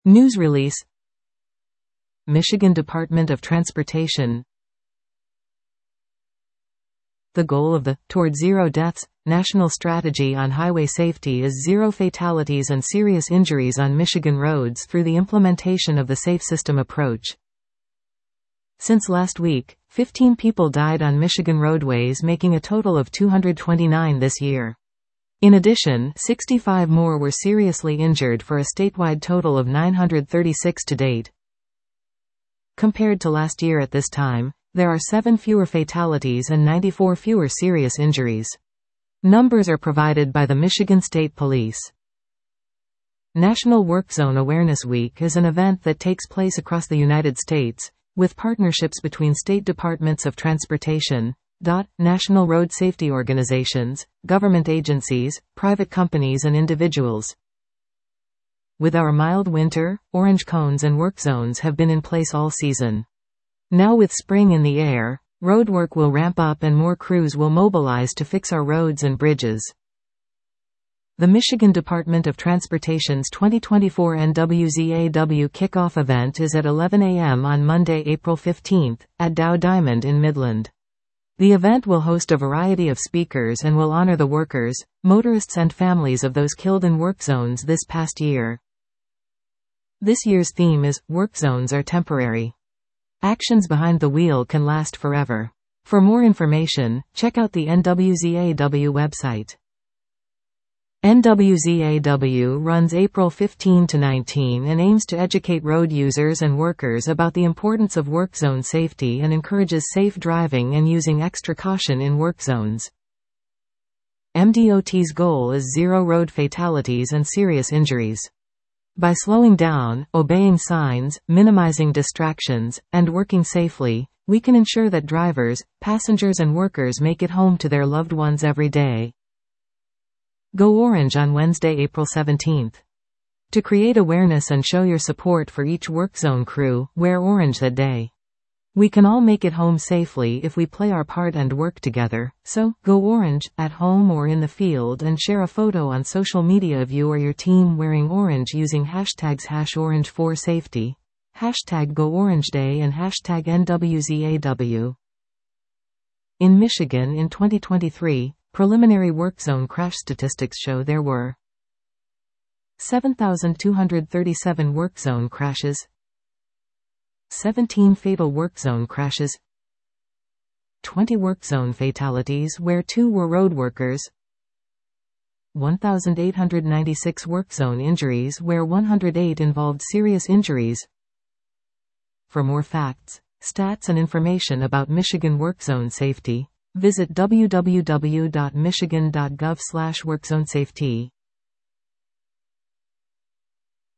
News release. Michigan Department of Transportation. The goal of the Toward Zero Deaths national strategy on highway safety is zero fatalities and serious injuries on Michigan roads through the implementation of the Safe System approach. Since last week, 15 people died on Michigan roadways, making a total of 229 this year. In addition, 65 more were seriously injured for a statewide total of 936 to date. Compared to last year at this time, there are 7 fewer fatalities and 94 fewer serious injuries. Numbers are provided by the Michigan State Police. National Work Zone Awareness Week is an event that takes place across the United States, with partnerships between state departments of transportation, national road safety organizations, government agencies, private companies and individuals. With our mild winter, orange cones and work zones have been in place all season. Now with spring in the air, road work will ramp up and more crews will mobilize to fix our roads and bridges. The Michigan Department of Transportation's 2024 NWZAW kickoff event is at 11 a.m. on Monday, April 15, at Dow Diamond in Midland. The event will host a variety of speakers and will honor the workers, motorists and families of those killed in work zones this past year. This year's theme is, Work Zones Are Temporary. Actions behind the wheel can last forever. For more information, check out the NWZAW website. NWZAW runs April 15 to 19 and aims to educate road users and workers about the importance of work zone safety and encourages safe driving and using extra caution in work zones. MDOT's goal is zero road fatalities and serious injuries. By slowing down, obeying signs, minimizing distractions, and working safely, we can ensure that drivers, passengers and workers make it home to their loved ones every day. Go Orange on Wednesday, April 17. To create awareness and show your support for each work zone crew, wear orange that day. We can all make it home safely if we play our part and work together, so, go orange, at home or in the field, and share a photo on social media of you or your team wearing orange using hashtags #Orange4Safety, #GoOrangeDay and #NWZAW. In Michigan in 2023, preliminary work zone crash statistics show there were 7,237 work zone crashes, 17 fatal work zone crashes, 20 work zone fatalities where 2 were road workers, 1,896 work zone injuries where 108 involved serious injuries. For more facts, stats and information about Michigan work zone safety, visit www.michigan.gov/workzonesafety.